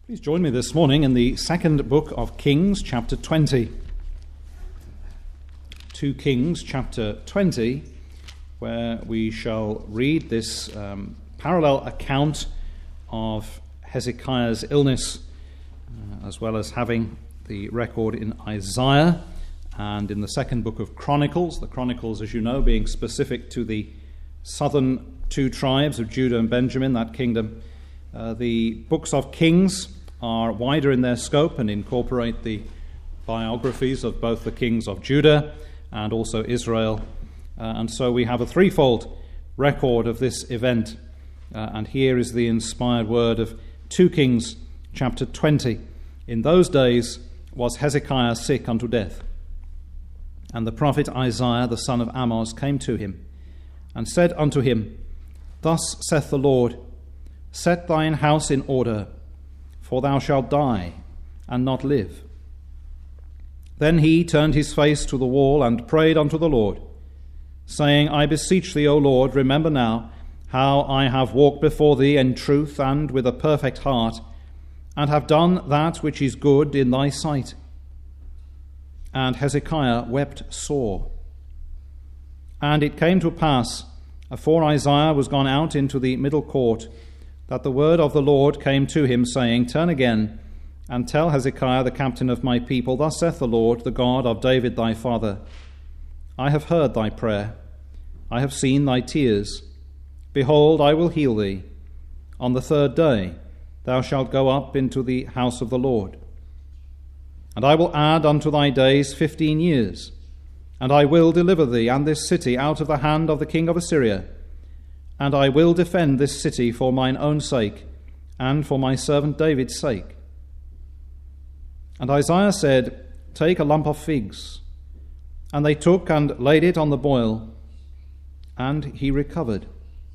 Please join me this morning in the second book of Kings, chapter 20. 2 Kings, chapter 20, where we shall read this parallel account of Hezekiah's illness, as well as having the record in Isaiah and in the second book of Chronicles. The Chronicles, as you know, being specific to the southern two tribes of Judah and Benjamin, that kingdom. The books of Kings are wider in their scope and incorporate the biographies of both the kings of Judah and also Israel. And so we have a threefold record of this event. And here is the inspired word of 2 Kings chapter 20. In those days was Hezekiah sick unto death. And the prophet Isaiah the son of Amoz came to him, and said unto him, Thus saith the Lord, Set thine house in order, for thou shalt die, and not live. Then he turned his face to the wall, and prayed unto the Lord, saying, I beseech thee, O Lord, remember now how I have walked before thee in truth and with a perfect heart, and have done that which is good in thy sight. And Hezekiah wept sore. And it came to pass, afore Isaiah was gone out into the middle court, that the word of the Lord came to him, saying, Turn again, and tell Hezekiah the captain of my people, Thus saith the Lord, the God of David thy father, I have heard thy prayer, I have seen thy tears. Behold, I will heal thee. On the third day thou shalt go up into the house of the Lord. And I will add unto thy days 15 years, and I will deliver thee and this city out of the hand of the king of Assyria. And I will defend this city for mine own sake, and for my servant David's sake. And Isaiah said, Take a lump of figs. And they took and laid it on the boil, and he recovered.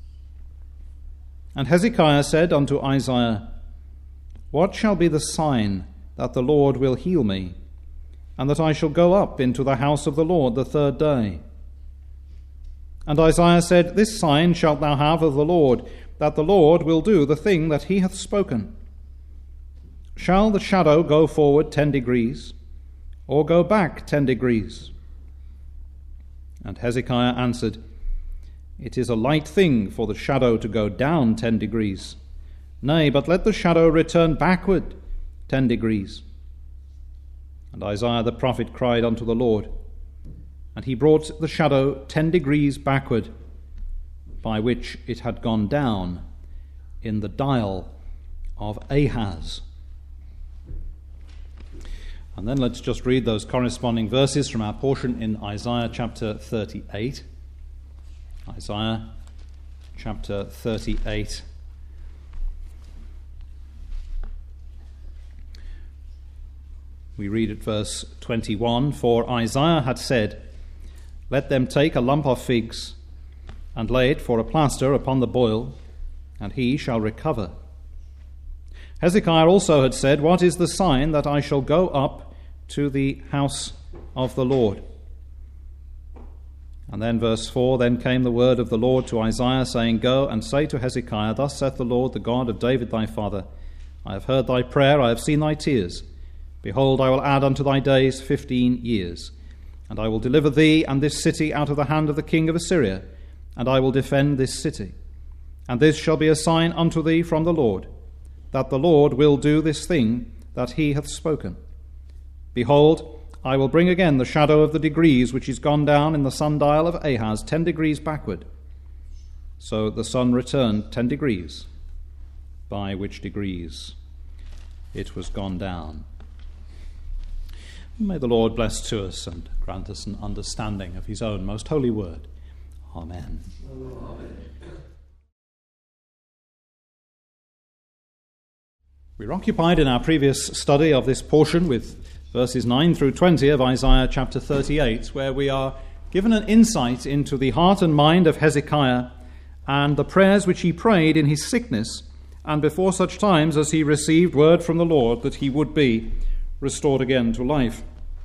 And Hezekiah said unto Isaiah, What shall be the sign that the Lord will heal me, and that I shall go up into the house of the Lord the third day? And Isaiah said, This sign shalt thou have of the Lord, that the Lord will do the thing that he hath spoken. Shall the shadow go forward 10 degrees, or go back 10 degrees? And Hezekiah answered, It is a light thing for the shadow to go down 10 degrees. Nay, but let the shadow return backward 10 degrees. And Isaiah the prophet cried unto the Lord, and he brought the shadow 10 degrees backward, by which it had gone down in the dial of Ahaz. And then let's just read those corresponding verses from our portion in Isaiah chapter 38. Isaiah chapter 38. We read at verse 21, For Isaiah had said, Let them take a lump of figs, and lay it for a plaster upon the boil, and he shall recover. Hezekiah also had said, What is the sign that I shall go up to the house of the Lord? And then verse 4, Then came the word of the Lord to Isaiah, saying, Go and say to Hezekiah, Thus saith the Lord, the God of David thy father, I have heard thy prayer, I have seen thy tears. Behold, I will add unto thy days 15 years. And I will deliver thee and this city out of the hand of the king of Assyria, and I will defend this city. And this shall be a sign unto thee from the Lord, that the Lord will do this thing that he hath spoken. Behold, I will bring again the shadow of the degrees which is gone down in the sundial of Ahaz 10 degrees backward. So the sun returned 10 degrees, by which degrees it was gone down. May the Lord bless to us and grant us an understanding of his own most holy word. Amen. Amen. We're occupied in our previous study of this portion with verses 9 through 20 of Isaiah chapter 38, where we are given an insight into the heart and mind of Hezekiah and the prayers which he prayed in his sickness and before such times as he received word from the Lord that he would be restored again to life.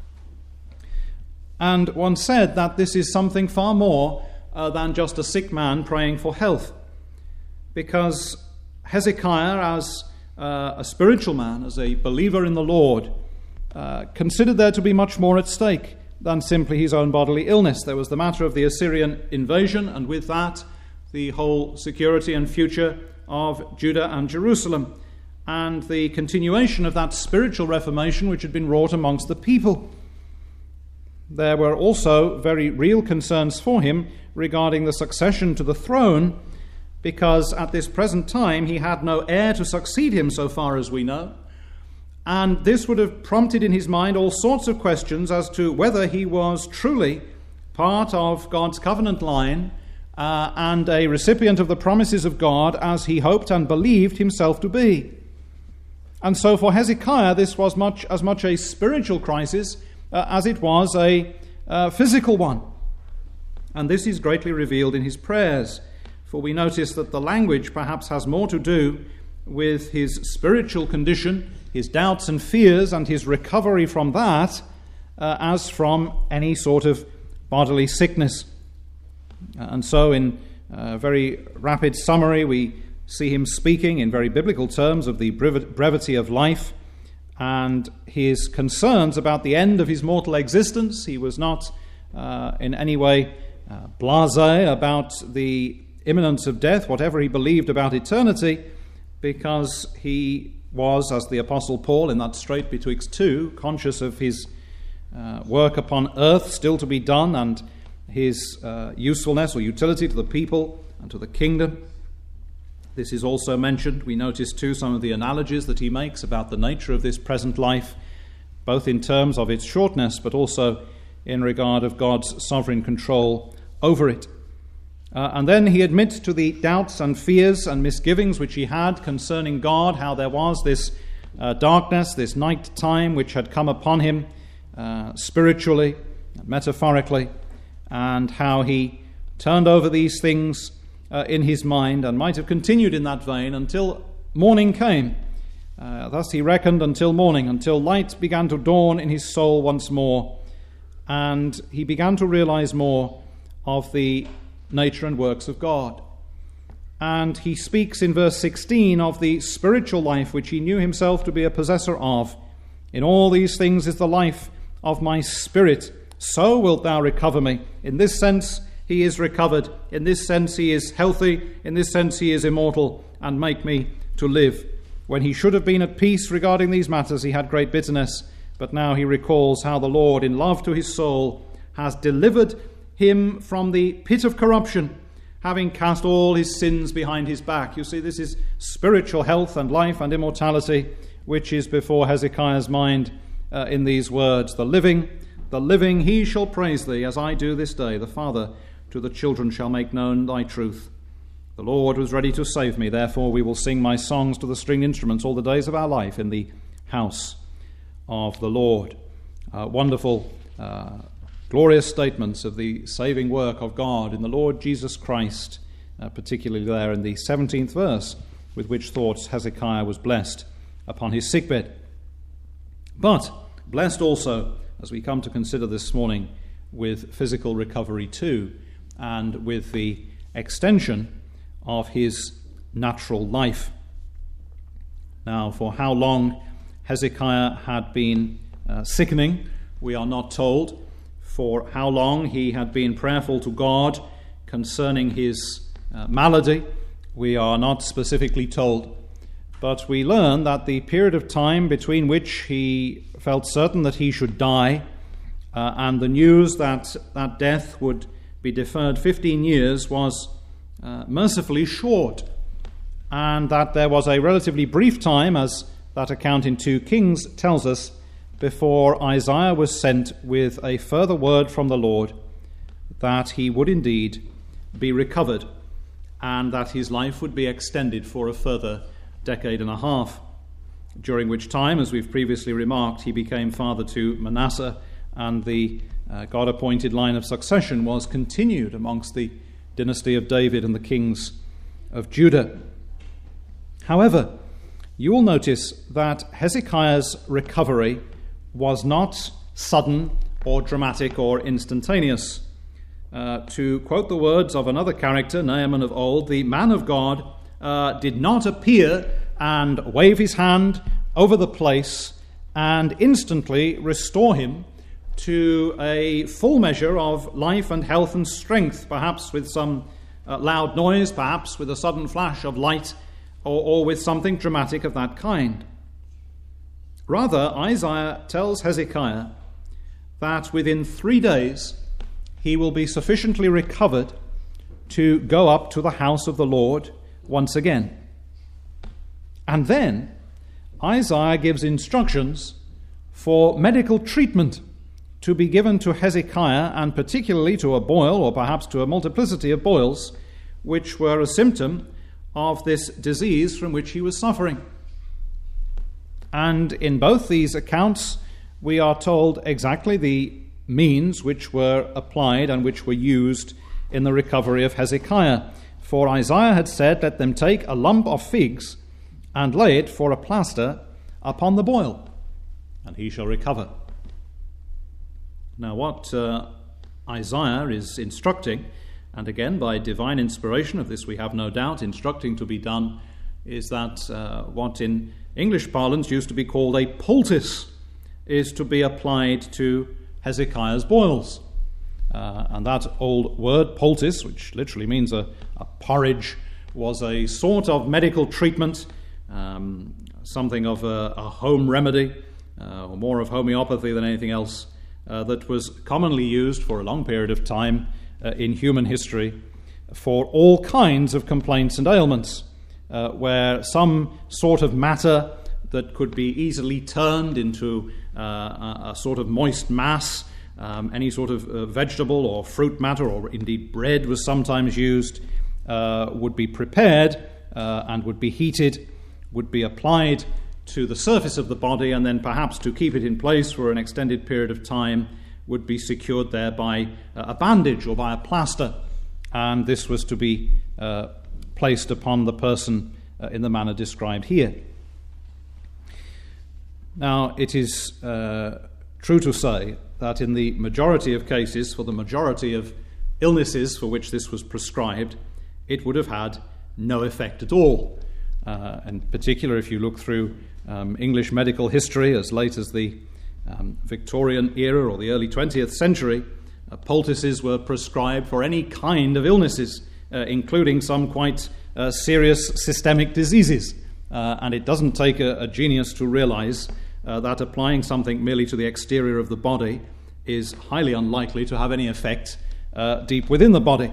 And one said that this is something far more than just a sick man praying for health, because Hezekiah, as a spiritual man, as a believer in the Lord, considered there to be much more at stake than simply his own bodily illness. There was the matter of the Assyrian invasion, and with that, the whole security and future of Judah and Jerusalem, and the continuation of that spiritual reformation which had been wrought amongst the people. There were also very real concerns for him regarding the succession to the throne, because at this present time he had no heir to succeed him, so far as we know. And this would have prompted in his mind all sorts of questions as to whether he was truly part of God's covenant line and a recipient of the promises of God as he hoped and believed himself to be. And so for Hezekiah, this was as much a spiritual crisis as it was a physical one. And this is greatly revealed in his prayers, for we notice that the language perhaps has more to do with his spiritual condition, his doubts and fears, and his recovery from that, as from any sort of bodily sickness. And so in very rapid summary, we see him speaking in very biblical terms of the brevity of life and his concerns about the end of his mortal existence. He was not in any way blasé about the imminence of death, whatever he believed about eternity, because he was, as the Apostle Paul in that strait betwixt two, conscious of his work upon earth still to be done, and his usefulness or utility to the people and to the kingdom. This is also mentioned. We notice too some of the analogies that he makes about the nature of this present life, both in terms of its shortness, but also in regard of God's sovereign control over it. And then he admits to the doubts and fears and misgivings which he had concerning God, how there was this darkness, this night time which had come upon him spiritually, metaphorically, and how he turned over these things in his mind and might have continued in that vein until morning came. Thus he reckoned until morning, until light began to dawn in his soul once more, and he began to realize more of the nature and works of God. And he speaks in verse 16 of the spiritual life which he knew himself to be a possessor of. In all these things is the life of my spirit, so wilt thou recover me. In this sense he is recovered, in this sense he is healthy, in this sense he is immortal, and make me to live. When he should have been at peace regarding these matters, he had great bitterness, but now he recalls how the Lord, in love to his soul, has delivered him from the pit of corruption, having cast all his sins behind his back. You see, this is spiritual health and life and immortality, which is before Hezekiah's mind in these words. The living, he shall praise thee, as I do this day. The Father to the children shall make known thy truth. The Lord was ready to save me, therefore we will sing my songs to the stringed instruments all the days of our life in the house of the Lord. Wonderful glorious statements of the saving work of God in the Lord Jesus Christ, particularly there in the 17th verse, with which thoughts Hezekiah was blessed upon his sickbed. But blessed also, as we come to consider this morning, with physical recovery too, and with the extension of his natural life. Now, for how long Hezekiah had been sickening, we are not told. For how long he had been prayerful to God concerning his malady, we are not specifically told. But we learn that the period of time between which he felt certain that he should die and the news that that death would be deferred 15 years was mercifully short, and that there was a relatively brief time, as that account in 2 Kings tells us, before Isaiah was sent with a further word from the Lord that he would indeed be recovered and that his life would be extended for a further decade and a half, during which time, as we've previously remarked, he became father to Manasseh, and the God-appointed line of succession was continued amongst the dynasty of David and the kings of Judah. However, you will notice that Hezekiah's recovery was not sudden or dramatic or instantaneous. To quote the words of another character, Naaman of old, the man of God did not appear and wave his hand over the place and instantly restore him to a full measure of life and health and strength, perhaps with some loud noise, perhaps with a sudden flash of light, or with something dramatic of that kind. Rather, Isaiah tells Hezekiah that within 3 days he will be sufficiently recovered to go up to the house of the Lord once again. And then Isaiah gives instructions for medical treatment to be given to Hezekiah, and particularly to a boil, or perhaps to a multiplicity of boils, which were a symptom of this disease from which he was suffering. And in both these accounts, we are told exactly the means which were applied and which were used in the recovery of Hezekiah. For Isaiah had said, "Let them take a lump of figs and lay it for a plaster upon the boil, and he shall recover." Now what Isaiah is instructing, and again by divine inspiration of this we have no doubt, instructing to be done, is that what in English parlance used to be called a poultice is to be applied to Hezekiah's boils. And that old word, poultice, which literally means a porridge, was a sort of medical treatment, something of a home remedy, or more of homeopathy than anything else, that was commonly used for a long period of time in human history for all kinds of complaints and ailments, where some sort of matter that could be easily turned into a sort of moist mass, any sort of vegetable or fruit matter, or indeed bread was sometimes used, would be prepared and would be heated, would be applied to the surface of the body, and then perhaps to keep it in place for an extended period of time would be secured there by a bandage or by a plaster, and this was to be placed upon the person in the manner described here. Now, it is true to say that in the majority of cases, for the majority of illnesses for which this was prescribed, it would have had no effect at all. In particular, if you look through English medical history as late as the Victorian era or the early 20th century, poultices were prescribed for any kind of illnesses, including some quite serious systemic diseases. And it doesn't take a genius to realize that applying something merely to the exterior of the body is highly unlikely to have any effect deep within the body.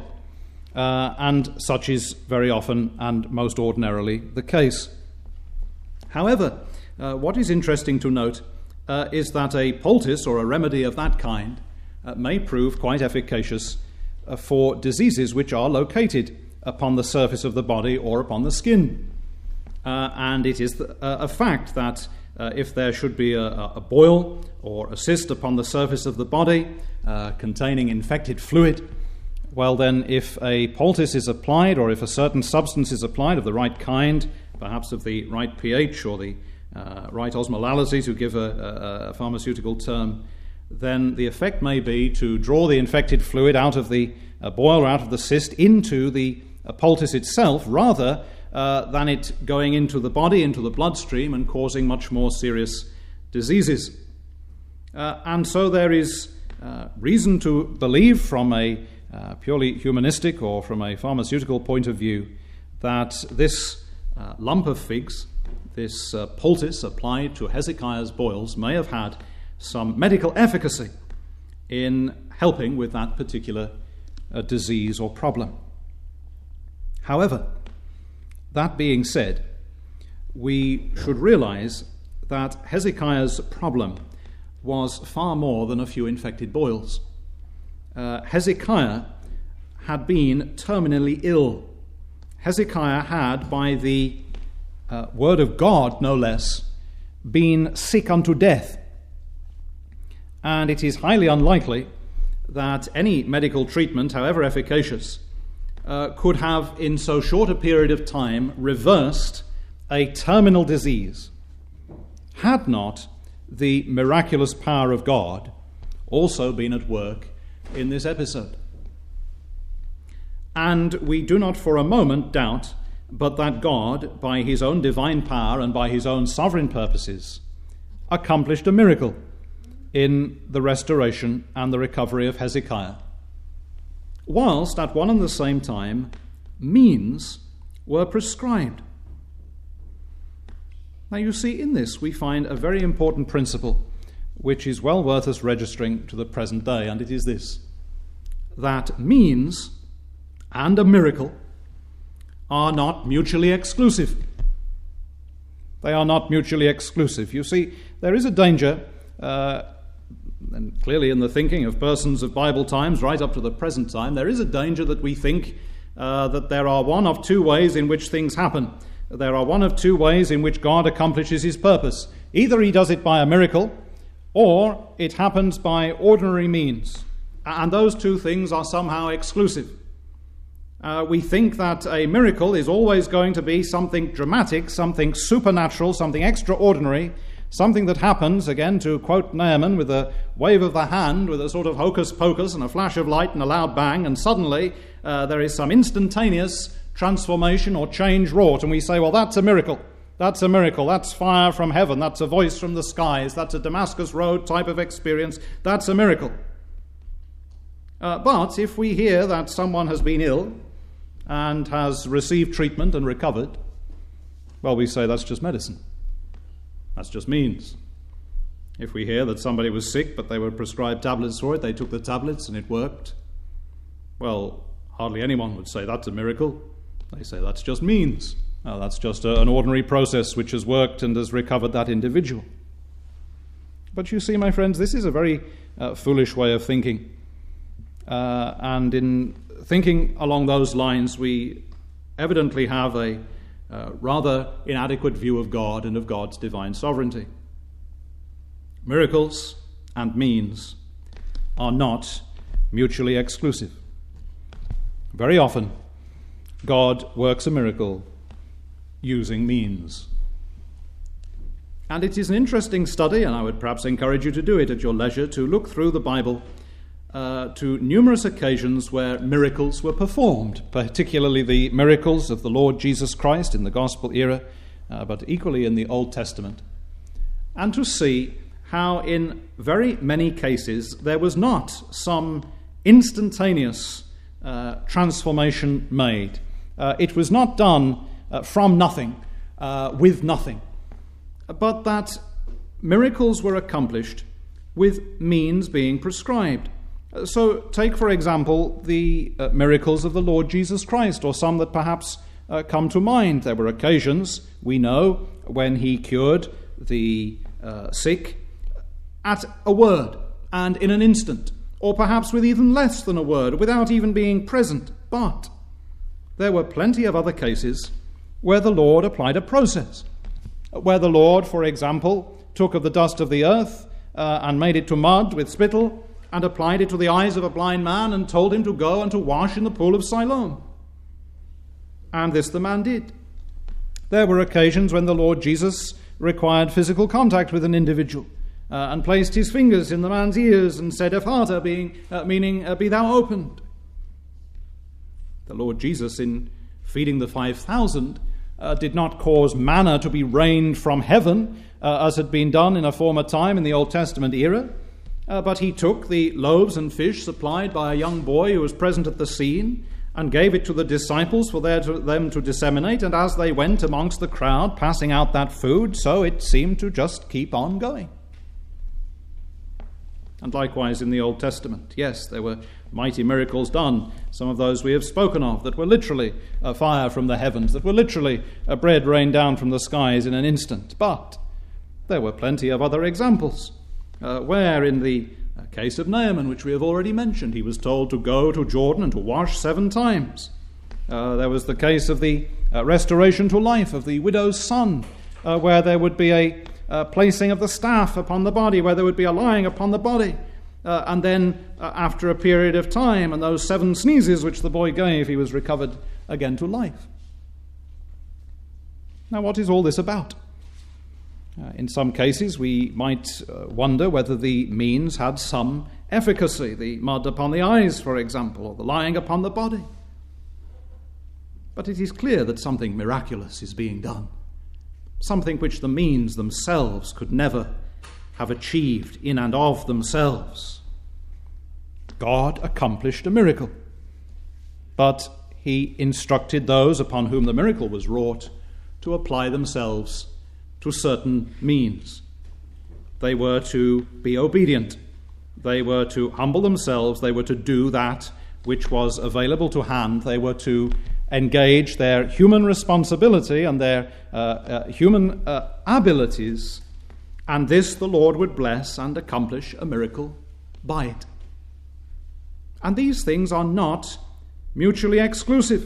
And such is very often and most ordinarily the case. However, what is interesting to note is that a poultice or a remedy of that kind may prove quite efficacious for diseases which are located upon the surface of the body or upon the skin. And it is a fact that if there should be a boil or a cyst upon the surface of the body containing infected fluid, well then, if a poultice is applied, or if a certain substance is applied of the right kind, perhaps of the right pH or the right osmolality, to give a pharmaceutical term, then the effect may be to draw the infected fluid out of the boil or out of the cyst into the poultice itself, rather than it going into the body, into the bloodstream, and causing much more serious diseases. And so there is reason to believe, from a purely humanistic or from a pharmaceutical point of view, that this lump of figs, this poultice applied to Hezekiah's boils, may have had some medical efficacy in helping with that particular disease or problem. However, that being said, we should realize that Hezekiah's problem was far more than a few infected boils. Hezekiah had been terminally ill. Hezekiah had, by the word of God no less, been sick unto death. And it is highly unlikely that any medical treatment, however efficacious, could have in so short a period of time reversed a terminal disease, had not the miraculous power of God also been at work in this episode. And we do not for a moment doubt but that God, by his own divine power and by his own sovereign purposes, accomplished a miracle in the restoration and the recovery of Hezekiah, whilst at one and the same time means were prescribed. Now you see, in this we find a very important principle which is well worth us registering to the present day, and it is this: that means and a miracle are not mutually exclusive. They are not mutually exclusive. You see, there is a danger, and clearly in the thinking of persons of Bible times right up to the present time, there is a danger that we think that there are one of two ways in which things happen. There are one of two ways in which God accomplishes his purpose. Either he does it by a miracle, or it happens by ordinary means. And those two things are somehow exclusive. We think that a miracle is always going to be something dramatic, something supernatural, something extraordinary, something that happens, again to quote Naaman, with a wave of the hand, with a sort of hocus pocus and a flash of light and a loud bang, and suddenly there is some instantaneous transformation or change wrought, and we say, well, that's a miracle. That's a miracle. That's fire from heaven. That's a voice from the skies. That's a Damascus Road type of experience. That's a miracle. But if we hear that someone has been ill and has received treatment and recovered, well, we say that's just medicine. That's just means. If we hear that somebody was sick but they were prescribed tablets for it, they took the tablets and it worked, well, hardly anyone would say that's a miracle. They say that's just means. That's just an ordinary process which has worked and has recovered that individual. But you see, my friends, this is a very foolish way of thinking. And in thinking along those lines, we evidently have a rather inadequate view of God and of God's divine sovereignty. Miracles and means are not mutually exclusive. Very often, God works a miracle using means. And it is an interesting study, and I would perhaps encourage you to do it at your leisure, to look through the Bible to numerous occasions where miracles were performed, particularly the miracles of the Lord Jesus Christ in the Gospel era, but equally in the Old Testament, and to see how in very many cases there was not some instantaneous transformation made. It was not done from nothing, with nothing, but that miracles were accomplished with means being prescribed. So take, for example, the miracles of the Lord Jesus Christ, or some that perhaps come to mind. There were occasions, we know, when he cured the sick at a word and in an instant, or perhaps with even less than a word, without even being present. But there were plenty of other cases where the Lord applied a process, where the Lord, for example, took of the dust of the earth and made it to mud with spittle, and applied it to the eyes of a blind man and told him to go and to wash in the pool of Siloam. And this the man did. There were occasions when the Lord Jesus required physical contact with an individual and placed his fingers in the man's ears and said, Ephata, meaning, be thou opened. The Lord Jesus, in feeding the 5,000, did not cause manna to be rained from heaven, as had been done in a former time in the Old Testament era, but he took the loaves and fish supplied by a young boy who was present at the scene and gave it to the disciples for them to disseminate, and as they went amongst the crowd passing out that food, so it seemed to just keep on going. And likewise in the Old Testament, yes, there were mighty miracles done, some of those we have spoken of, that were literally fire from the heavens, that were literally bread rained down from the skies in an instant. But there were plenty of other examples, where in the case of Naaman, which we have already mentioned, he was told to go to Jordan and to wash 7 times. There was the case of the restoration to life of the widow's son, where there would be a placing of the staff upon the body, where there would be a lying upon the body. And then after a period of time and those 7 sneezes which the boy gave, he was recovered again to life. Now, what is all this about? In some cases, we might wonder whether the means had some efficacy, the mud upon the eyes, for example, or the lying upon the body. But it is clear that something miraculous is being done, something which the means themselves could never have achieved in and of themselves. God accomplished a miracle, but he instructed those upon whom the miracle was wrought to apply themselves to certain means. They were to be obedient. They were to humble themselves. They were to do that which was available to hand. They were to engage their human responsibility and their human abilities, and this the Lord would bless and accomplish a miracle by it. And these things are not mutually exclusive.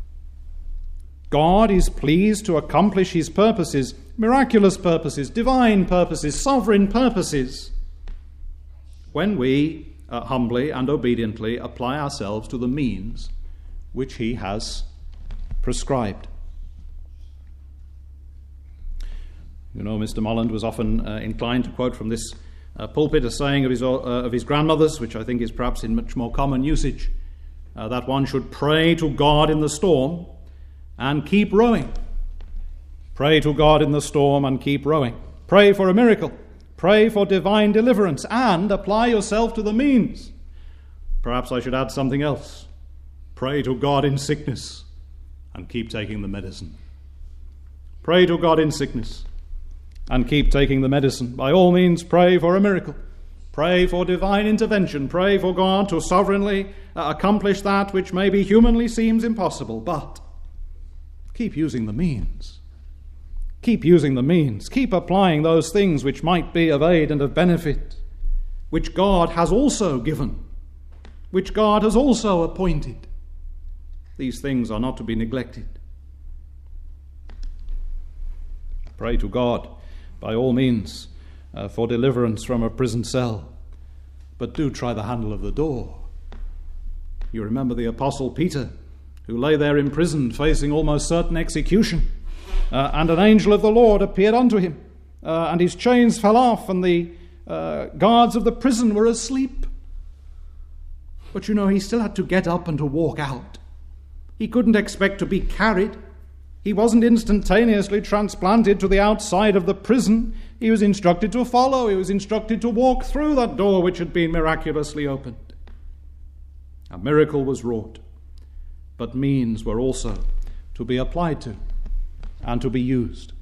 God is pleased to accomplish his purposes, miraculous purposes, divine purposes, sovereign purposes, when we humbly and obediently apply ourselves to the means which he has prescribed. You know, Mr. Molland was often inclined to quote from this pulpit a saying of his grandmother's, which I think is perhaps in much more common usage, that one should pray to God in the storm and keep rowing. Pray to God in the storm and keep rowing. Pray for a miracle. Pray for divine deliverance and apply yourself to the means. Perhaps I should add something else. Pray to God in sickness and keep taking the medicine. Pray to God in sickness and keep taking the medicine. By all means, pray for a miracle. Pray for divine intervention. Pray for God to sovereignly accomplish that which maybe humanly seems impossible. But keep using the means. Keep using the means. Keep applying those things which might be of aid and of benefit, which God has also given, which God has also appointed. These things are not to be neglected. Pray to God, by all means, for deliverance from a prison cell. But do try the handle of the door. You remember the Apostle Peter, who lay there imprisoned, facing almost certain execution. And an angel of the Lord appeared unto him, and his chains fell off, and the guards of the prison were asleep. But you know, he still had to get up and to walk out. He couldn't expect to be carried. He wasn't instantaneously transplanted to the outside of the prison. He was instructed to follow. He was instructed to walk through that door which had been miraculously opened. A miracle was wrought, but means were also to be applied to and to be used.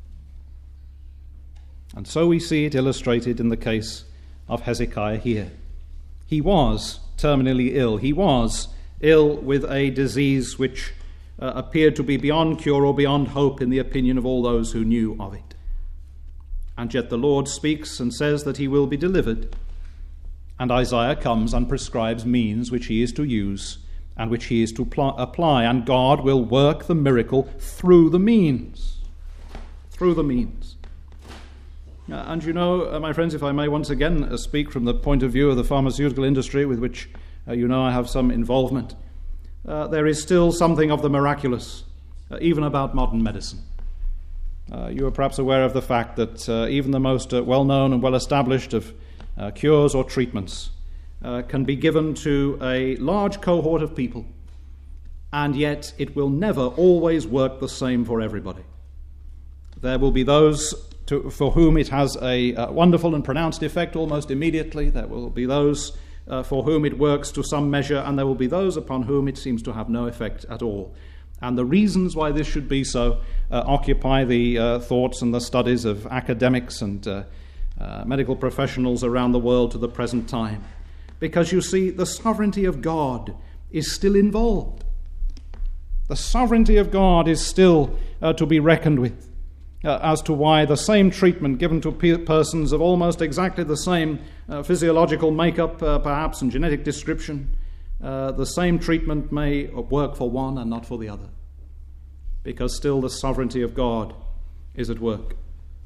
And so we see it illustrated in the case of Hezekiah here. He was terminally ill. He was ill with a disease which appeared to be beyond cure or beyond hope in the opinion of all those who knew of it. And yet the Lord speaks and says that he will be delivered. And Isaiah comes and prescribes means which he is to use and which he is to apply. And God will work the miracle through the means. Through the means. And you know, my friends, if I may once again speak from the point of view of the pharmaceutical industry with which you know I have some involvement, there is still something of the miraculous, even about modern medicine. You are perhaps aware of the fact that even the most well-known and well-established of cures or treatments can be given to a large cohort of people, and yet it will never always work the same for everybody. There will be those for whom it has a wonderful and pronounced effect almost immediately. There will be those for whom it works to some measure, and there will be those upon whom it seems to have no effect at all. And the reasons why this should be so occupy the thoughts and the studies of academics and medical professionals around the world to the present time. Because you see, the sovereignty of God is still involved. The sovereignty of God is still to be reckoned with as to why the same treatment given to persons of almost exactly the same physiological makeup, perhaps, and genetic description, the same treatment may work for one and not for the other. Because still the sovereignty of God is at work.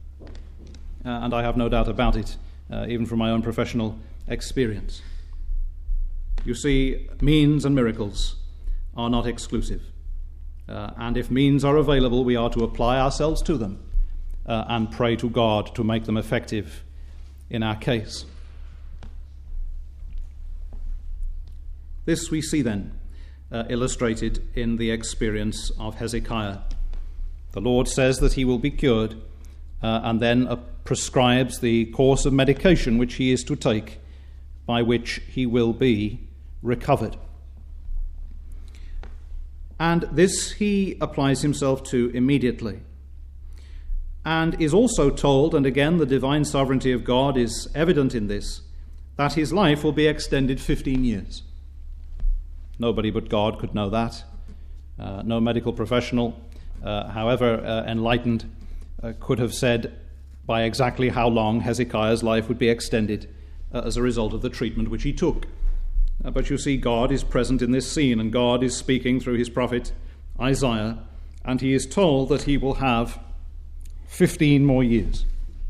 And I have no doubt about it, even from my own professional experience. You see, means and miracles are not exclusive. And if means are available, we are to apply ourselves to them and pray to God to make them effective in our case. This we see then illustrated in the experience of Hezekiah. The Lord says that he will be cured, and then prescribes the course of medication which he is to take, by which he will be recovered. And this he applies himself to immediately, and is also told, and again the divine sovereignty of God is evident in this, that his life will be extended 15 years. Nobody but God could know that. No medical professional, however enlightened, could have said by exactly how long Hezekiah's life would be extended as a result of the treatment which he took. But you see, God is present in this scene, and God is speaking through his prophet Isaiah, and he is told that he will have 15 more years.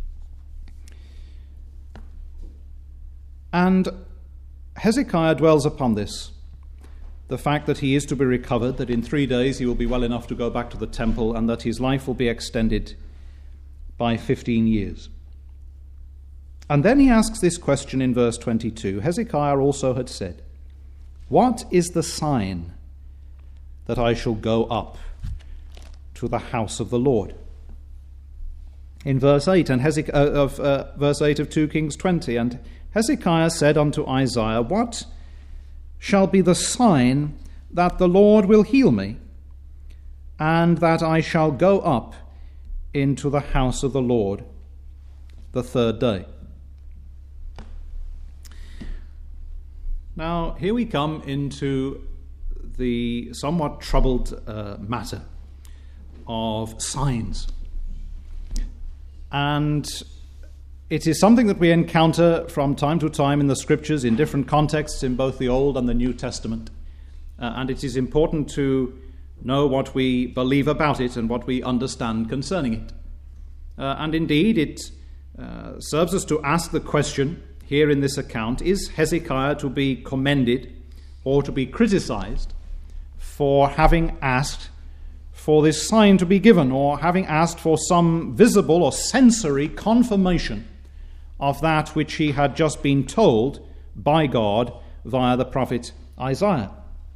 And Hezekiah dwells upon this, the fact that he is to be recovered, that in 3 days he will be well enough to go back to the temple, and that his life will be extended by 15 years. And then he asks this question in verse 22. Hezekiah also had said, "What is the sign that I shall go up to the house of the Lord?" In verse 8 verse 8 of 2 Kings 20, and Hezekiah said unto Isaiah, "What shall be the sign that the Lord will heal me, and that I shall go up into the house of the Lord the 3rd day?" Now, here we come into the somewhat troubled matter of signs. And it is something that we encounter from time to time in the Scriptures in different contexts in both the Old and the New Testament. And it is important to know what we believe about it and what we understand concerning it. And indeed, it serves us to ask the question here in this account, is Hezekiah to be commended or to be criticized for having asked for this sign to be given, or having asked for some visible or sensory confirmation of that which he had just been told by God via the prophet Isaiah?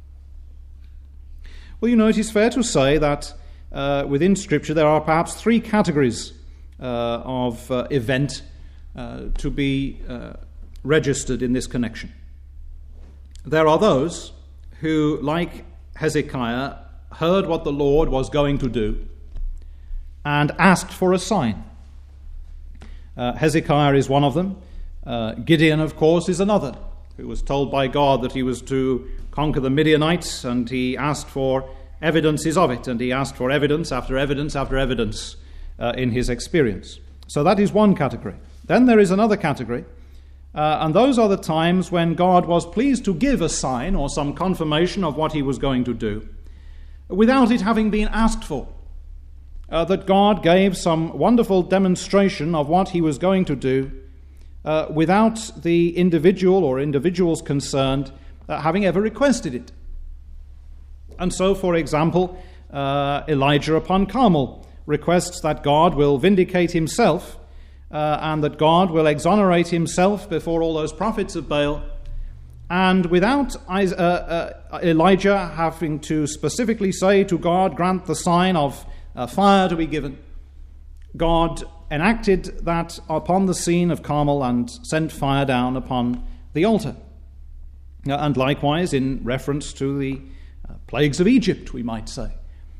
Well, you know, it is fair to say that within Scripture there are perhaps 3 categories of event to be registered in this connection. There are those who, like Hezekiah, heard what the Lord was going to do and asked for a sign. Hezekiah is one of them. Gideon, of course, is another, who was told by God that he was to conquer the Midianites, and he asked for evidences of it, and he asked for evidence after evidence after evidence in his experience. So that is one category. Then there is another category, and those are the times when God was pleased to give a sign or some confirmation of what he was going to do, without it having been asked for. That God gave some wonderful demonstration of what he was going to do without the individual or individuals concerned having ever requested it. And so, for example, Elijah upon Carmel requests that God will vindicate himself and that God will exonerate himself before all those prophets of Baal. And without Elijah having to specifically say to God, grant the sign of fire to be given, God enacted that upon the scene of Carmel and sent fire down upon the altar. And likewise, in reference to the plagues of Egypt, we might say.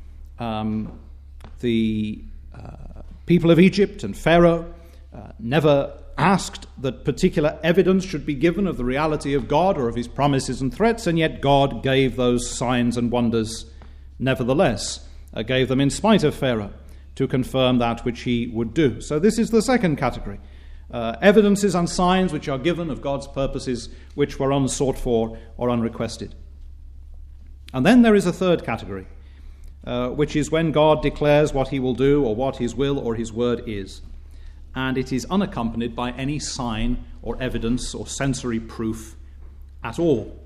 The people of Egypt and Pharaoh never asked that particular evidence should be given of the reality of God or of his promises and threats, and yet God gave those signs and wonders nevertheless, gave them in spite of Pharaoh, to confirm that which he would do. So this is the second category. Evidences and signs which are given of God's purposes which were unsought for or unrequested. And then there is a third category, which is when God declares what he will do or what his will or his word is, and it is unaccompanied by any sign or evidence or sensory proof at all.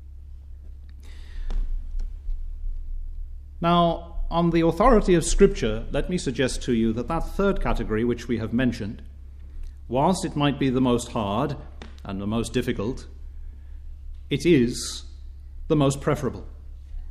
Now, on the authority of Scripture, let me suggest to you that that third category which we have mentioned, whilst it might be the most hard and the most difficult, it is the most preferable.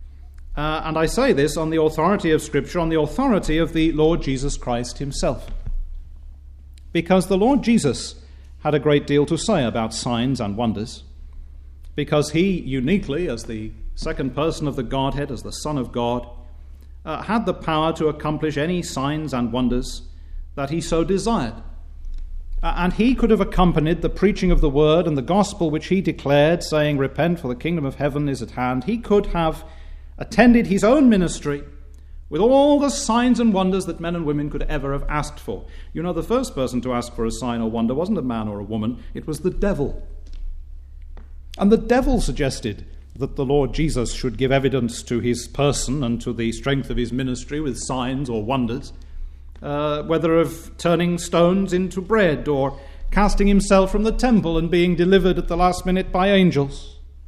And I say this on the authority of Scripture, on the authority of the Lord Jesus Christ himself. Because the Lord Jesus had a great deal to say about signs and wonders. Because he uniquely, as the second person of the Godhead, as the Son of God, had the power to accomplish any signs and wonders that he so desired. And he could have accompanied the preaching of the word and the gospel which he declared, saying, "Repent, for the kingdom of heaven is at hand." He could have attended his own ministry with all the signs and wonders that men and women could ever have asked for. You know, the first person to ask for a sign or wonder wasn't a man or a woman, it was the devil. And the devil suggested that the Lord Jesus should give evidence to his person and to the strength of his ministry with signs or wonders, whether of turning stones into bread or casting himself from the temple and being delivered at the last minute by angels.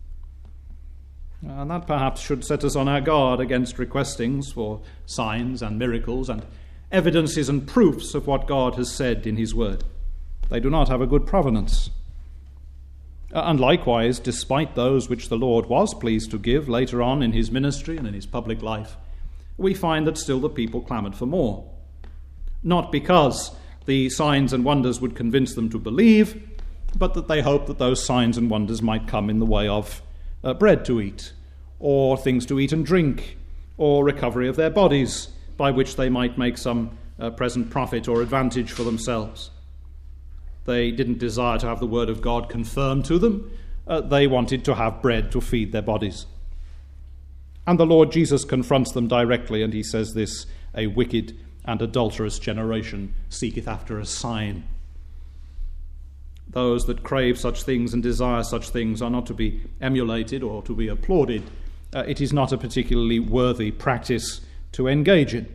And that perhaps should set us on our guard against requestings for signs and miracles and evidences and proofs of what God has said in his word. They do not have a good provenance. And likewise, despite those which the Lord was pleased to give later on in his ministry and in his public life, we find that still the people clamoured for more. Not because the signs and wonders would convince them to believe, but that they hoped that those signs and wonders might come in the way of bread to eat, or things to eat and drink, or recovery of their bodies, by which they might make some present profit or advantage for themselves. They didn't desire to have the word of God confirmed to them. They wanted to have bread to feed their bodies. And the Lord Jesus confronts them directly, and he says this, "A wicked and adulterous generation seeketh after a sign." Those that crave such things and desire such things are not to be emulated or to be applauded. It is not a particularly worthy practice to engage in.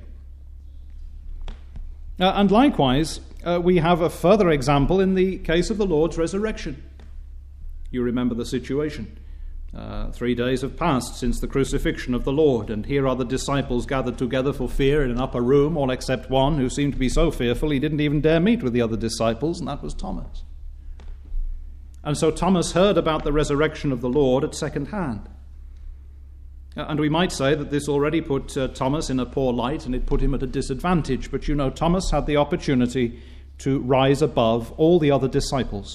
And likewise, we have a further example in the case of the Lord's resurrection. You remember the situation. 3 days have passed since the crucifixion of the Lord, and here are the disciples gathered together for fear in an upper room, all except one who seemed to be so fearful he didn't even dare meet with the other disciples, and that was Thomas. And so Thomas heard about the resurrection of the Lord at second hand. And we might say that this already put Thomas in a poor light, and it put him at a disadvantage. But you know, Thomas had the opportunity to rise above all the other disciples.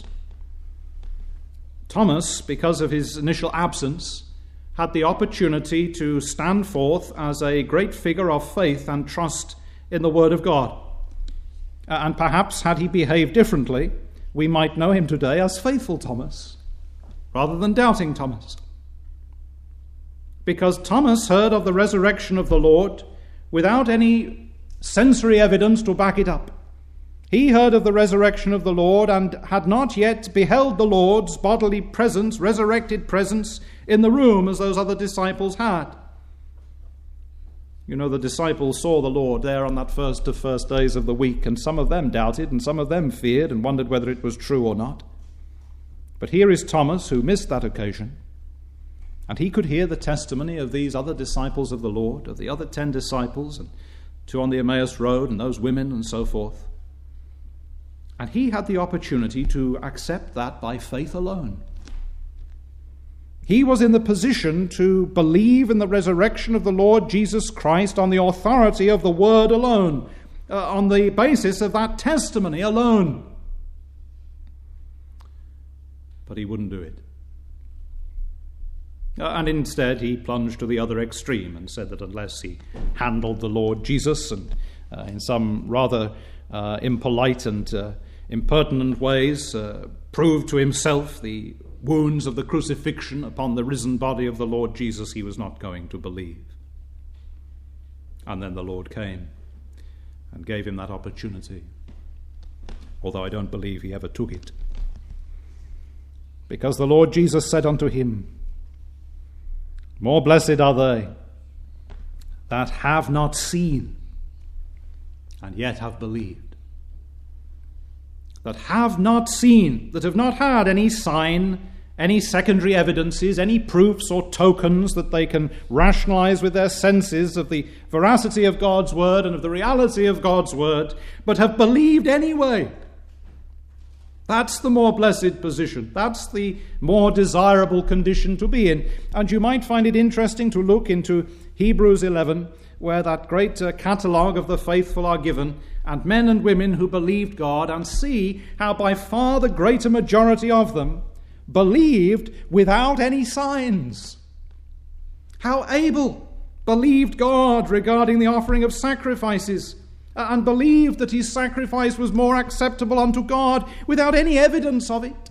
Thomas, because of his initial absence, had the opportunity to stand forth as a great figure of faith and trust in the Word of God. And perhaps had he behaved differently, we might know him today as faithful Thomas, rather than doubting Thomas. Because Thomas heard of the resurrection of the Lord without any sensory evidence to back it up. He heard of the resurrection of the Lord and had not yet beheld the Lord's bodily presence, resurrected presence, in the room as those other disciples had. You know, the disciples saw the Lord there on that first of first days of the week, and some of them doubted and some of them feared and wondered whether it was true or not. But here is Thomas, who missed that occasion, and he could hear the testimony of these other disciples of the Lord, of the other 10 disciples, and 2 on the Emmaus Road, and those women, and so forth. And he had the opportunity to accept that by faith alone. He was in the position to believe in the resurrection of the Lord Jesus Christ on the authority of the Word alone, on the basis of that testimony alone. But he wouldn't do it. And instead he plunged to the other extreme and said that unless he handled the Lord Jesus and in some rather impolite and impertinent ways proved to himself the wounds of the crucifixion upon the risen body of the Lord Jesus, he was not going to believe. And then the Lord came and gave him that opportunity, although I don't believe he ever took it. Because the Lord Jesus said unto him, "More blessed are they that have not seen and yet have believed." That have not seen, that have not had any sign, any secondary evidences, any proofs or tokens that they can rationalize with their senses of the veracity of God's word and of the reality of God's word, but have believed anyway. That's the more blessed position. That's the more desirable condition to be in. And you might find it interesting to look into Hebrews 11, where that great catalogue of the faithful are given, and men and women who believed God, and see how by far the greater majority of them believed without any signs. How Abel believed God regarding the offering of sacrifices, and believed that his sacrifice was more acceptable unto God without any evidence of it,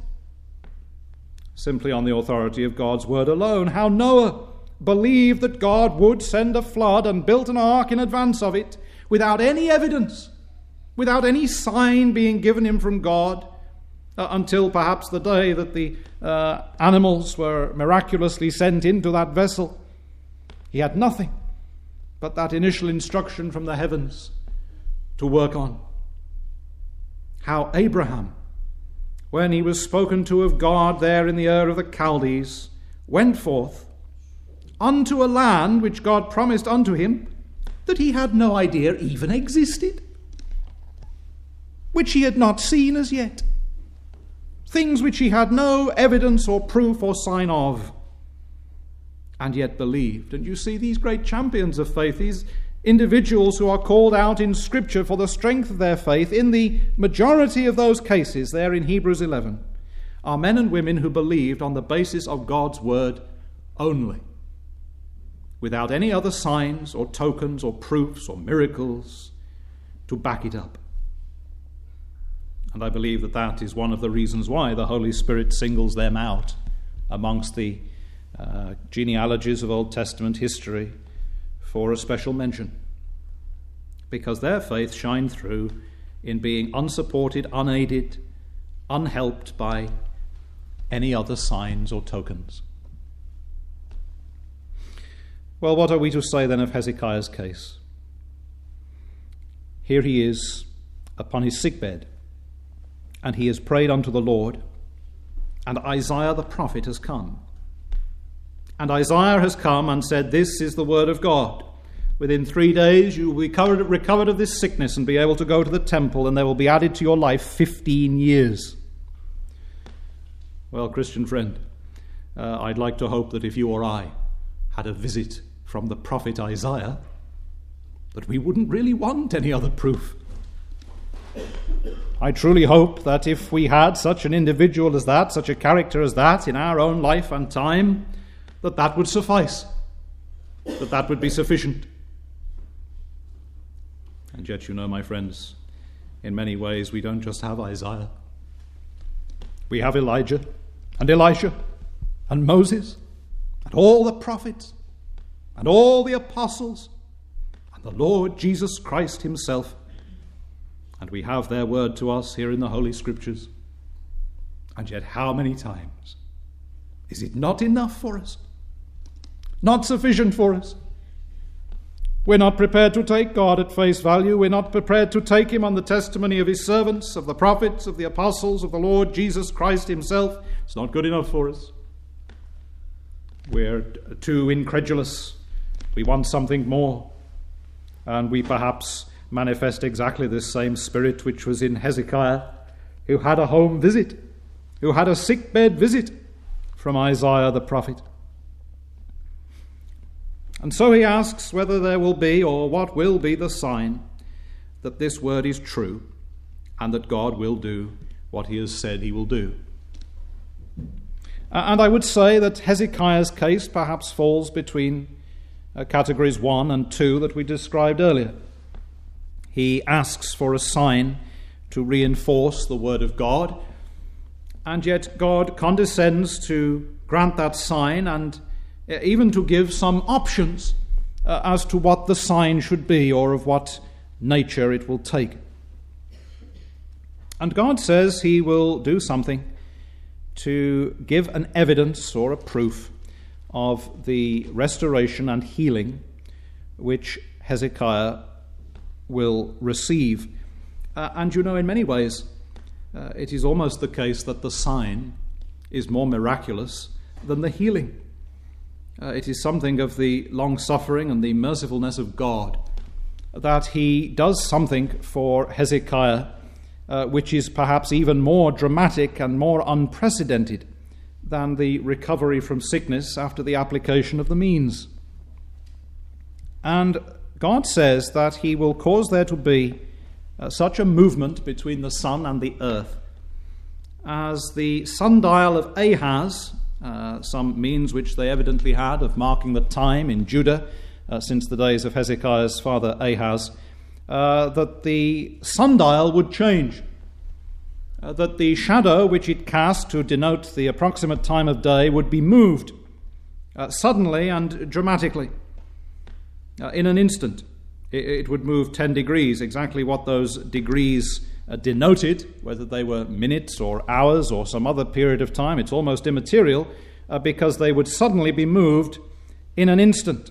simply on the authority of God's word alone. How Noah believed that God would send a flood and built an ark in advance of it without any evidence, without any sign being given him from God, until perhaps the day that the animals were miraculously sent into that vessel. He had nothing but that initial instruction from the heavens to work on. How Abraham, when he was spoken to of God there in the Ur of the Chaldees, went forth unto a land which God promised unto him that he had no idea even existed, which he had not seen as yet, things which he had no evidence or proof or sign of, and yet believed. And you see these great champions of faith, these individuals who are called out in Scripture for the strength of their faith, in the majority of those cases there in Hebrews 11, are men and women who believed on the basis of God's word only, without any other signs or tokens or proofs or miracles to back it up. And I believe that that is one of the reasons why the Holy Spirit singles them out amongst the genealogies of Old Testament history for a special mention, because their faith shined through in being unsupported, unaided, unhelped by any other signs or tokens. Well, what are we to say then of Hezekiah's case? Here he is upon his sickbed, and he has prayed unto the Lord, and Isaiah the prophet has come. And Isaiah has come and said, this is the word of God. Within 3 days you will be recovered of this sickness and be able to go to the temple, and there will be added to your life 15 years. Well, Christian friend, I'd like to hope that if you or I had a visit from the prophet Isaiah, that we wouldn't really want any other proof. I truly hope that if we had such an individual as that, such a character as that in our own life and time, that would suffice, that would be sufficient. And yet, you know, my friends, in many ways we don't just have Isaiah. We have Elijah and Elisha and Moses and all the prophets and all the apostles and the Lord Jesus Christ himself. And we have their word to us here in the Holy Scriptures. And yet how many times is it not enough for us? Not sufficient for us. We're not prepared to take God at face value. We're not prepared to take him on the testimony of his servants, of the prophets, of the apostles, of the Lord Jesus Christ himself. It's not good enough for us. We're too incredulous. We want something more. And we perhaps manifest exactly this same spirit which was in Hezekiah, who had a home visit, who had a sickbed visit from Isaiah the prophet. And so he asks whether there will be, or what will be, the sign that this word is true and that God will do what he has said he will do. And I would say that Hezekiah's case perhaps falls between categories 1 and 2 that we described earlier. He asks for a sign to reinforce the word of God, and yet God condescends to grant that sign and even to give some options as to what the sign should be or of what nature it will take. And God says he will do something to give an evidence or a proof of the restoration and healing which Hezekiah will receive. And you know, in many ways, it is almost the case that the sign is more miraculous than the healing. It is something of the long-suffering and the mercifulness of God that he does something for Hezekiah which is perhaps even more dramatic and more unprecedented than the recovery from sickness after the application of the means. And God says that he will cause there to be such a movement between the sun and the earth as the sundial of Ahaz, some means which they evidently had of marking the time in Judah since the days of Hezekiah's father Ahaz, that the sundial would change, that the shadow which it cast to denote the approximate time of day would be moved suddenly and dramatically. In an instant, it would move 10 degrees, exactly what those degrees denoted, whether they were minutes or hours or some other period of time. It's almost immaterial because they would suddenly be moved in an instant.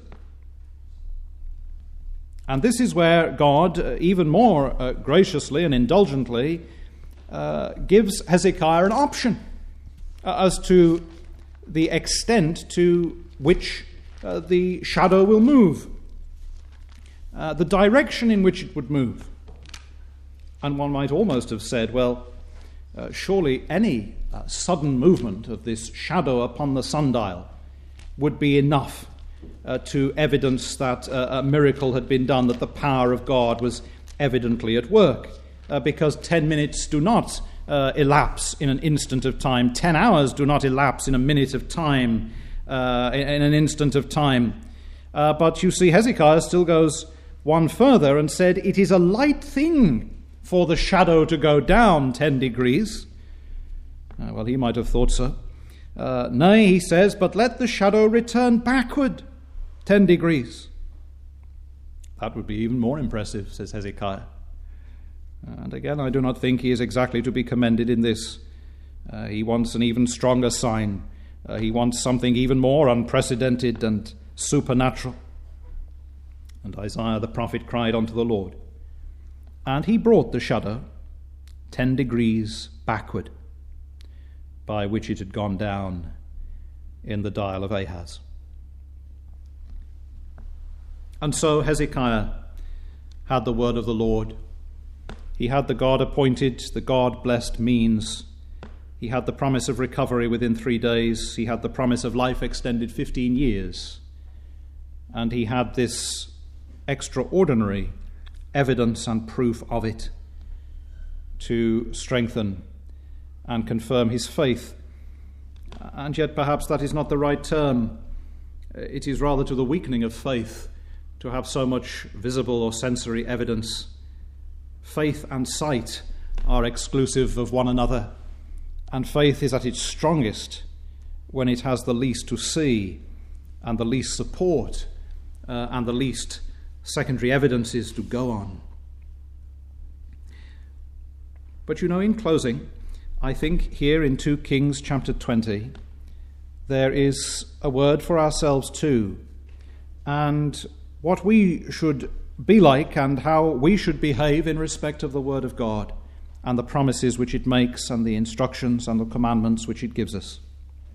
And this is where God, even more graciously and indulgently, gives Hezekiah an option as to the extent to which the shadow will move, the direction in which it would move. And one might almost have said, well, surely any sudden movement of this shadow upon the sundial would be enough to evidence that a miracle had been done, that the power of God was evidently at work, because 10 minutes do not elapse in an instant of time. 10 hours do not elapse in a minute of time, in an instant of time. But you see, Hezekiah still goes one further and said, it is a light thing for the shadow to go down 10 degrees. Well, he might have thought so. Nay, he says, but let the shadow return backward 10 degrees. That would be even more impressive, says Hezekiah. And again, I do not think he is exactly to be commended in this. He wants an even stronger sign. He wants something even more unprecedented and supernatural. And Isaiah the prophet cried unto the Lord, and he brought the shadow 10 degrees backward, by which it had gone down in the dial of Ahaz. And so Hezekiah had the word of the Lord. He had the God-appointed, the God-blessed means. He had the promise of recovery within 3 days. He had the promise of life extended 15 years. And he had this extraordinary evidence and proof of it to strengthen and confirm his faith. And yet perhaps that is not the right term. It is rather to the weakening of faith to have so much visible or sensory evidence. Faith and sight are exclusive of one another, and faith is at its strongest when it has the least to see and the least support and the least secondary evidences to go on. But you know, in closing, I think here in 2 Kings chapter 20, there is a word for ourselves too, and what we should be like and how we should behave in respect of the word of God and the promises which it makes and the instructions and the commandments which it gives us.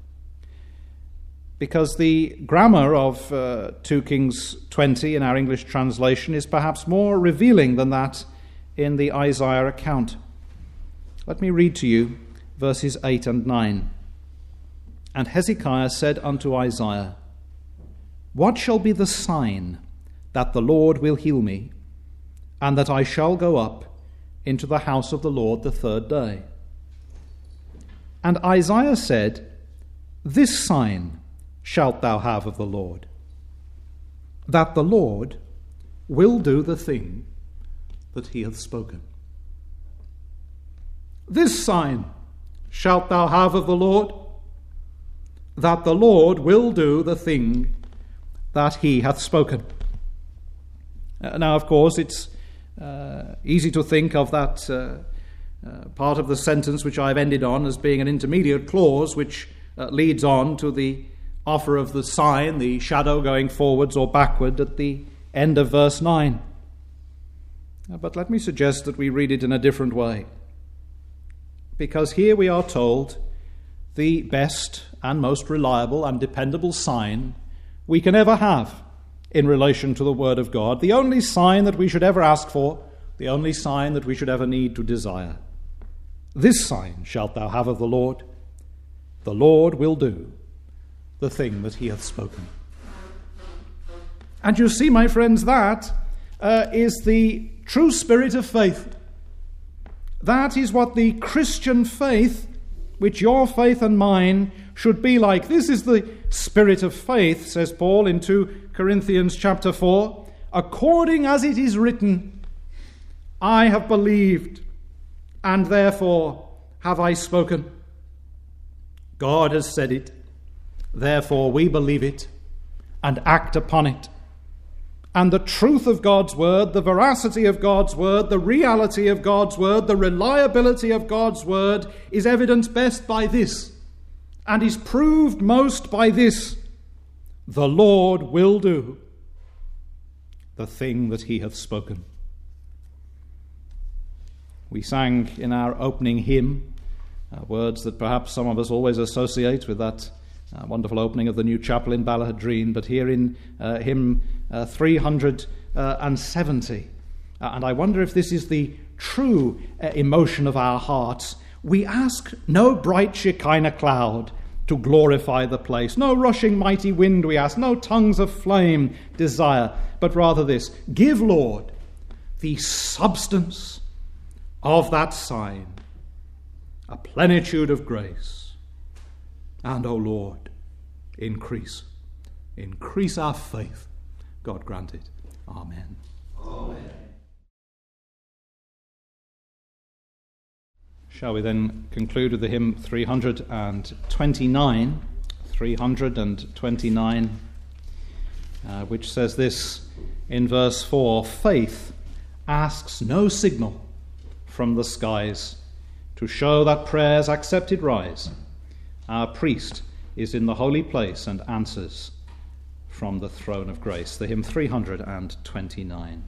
Because the grammar of 2 Kings 20 in our English translation is perhaps more revealing than that in the Isaiah account. Let me read to you verses 8 and 9. And Hezekiah said unto Isaiah, What shall be the sign that the Lord will heal me, and that I shall go up into the house of the Lord the 3rd day? And Isaiah said, This sign shalt thou have of the Lord, that the Lord will do the thing that he hath spoken. This sign shalt thou have of the Lord, that the Lord will do the thing that he hath spoken. Now, of course, it's easy to think of that part of the sentence which I've ended on as being an intermediate clause which leads on to the offer of the sign, the shadow going forwards or backward at the end of verse 9. But let me suggest that we read it in a different way. Because here we are told the best and most reliable and dependable sign we can ever have in relation to the Word of God, the only sign that we should ever ask for, the only sign that we should ever need to desire. This sign shalt thou have of the Lord will do the thing that he hath spoken. And you see, my friends, that is the true spirit of faith. That is what the Christian faith, which your faith and mine should be like. This is the spirit of faith, says Paul in 2 Corinthians chapter 4. According as it is written, I have believed, and therefore have I spoken. God has said it, therefore we believe it and act upon it. And the truth of God's word, the veracity of God's word, the reality of God's word, the reliability of God's word is evidenced best by this, and is proved most by this: the Lord will do the thing that he hath spoken. We sang in our opening hymn words that perhaps some of us always associate with that wonderful opening of the new chapel in Ballahadreen, but here in hymn 370, and I wonder if this is the true emotion of our hearts. We ask no bright Shekinah cloud to glorify the place, no rushing mighty wind we ask, no tongues of flame desire, but rather this: give, Lord, the substance of that sign, a plenitude of grace, and, O Lord, increase our faith. God grant it. Amen. Amen. Shall we then conclude with the hymn 329, which says this in verse 4: faith asks no signal from the skies to show that prayers accepted rise. Our priest is in the holy place and answers from the throne of grace. The hymn 329.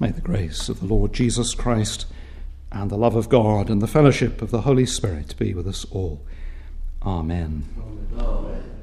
May the grace of the Lord Jesus Christ and the love of God and the fellowship of the Holy Spirit be with us all. Amen. Amen.